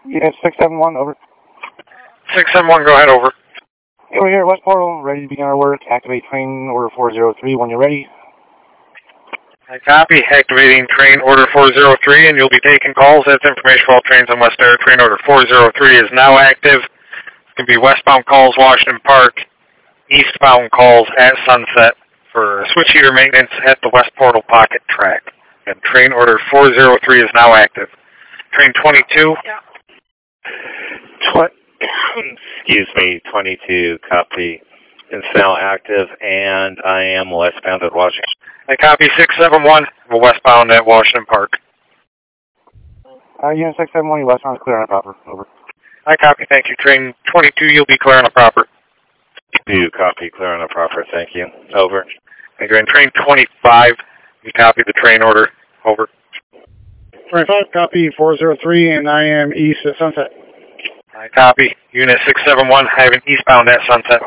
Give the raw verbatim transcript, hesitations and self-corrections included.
Unit six seven one, over. six seven one, go ahead, over. We're here at West Portal, ready to begin our work. Activate train order four zero three when you're ready. I copy. Activating train order four zero three, and you'll be taking calls. That's information for all trains on West Air. Train order four zero three is now active. It's going to be westbound calls, Washington Park, eastbound calls at Sunset for switch heater maintenance at the West Portal Pocket track. And train order four zero three is now active. Train twenty-two. Yeah. Tw- excuse me, twenty-two, copy. It's now active, and I am westbound at Washington. I copy six seven one, we're westbound at Washington Park. Uh, Unit six seven one, you westbound is clear on proper, over. I copy, thank you. Train twenty-two, you'll be clear on the proper. Do copy, clear on the proper, thank you. Over. Thank you. And train twenty-five, you copy the train order, over. twenty-five, copy four zero three, and I am east at Sunset. I copy. Unit six seven one, I have an eastbound at Sunset.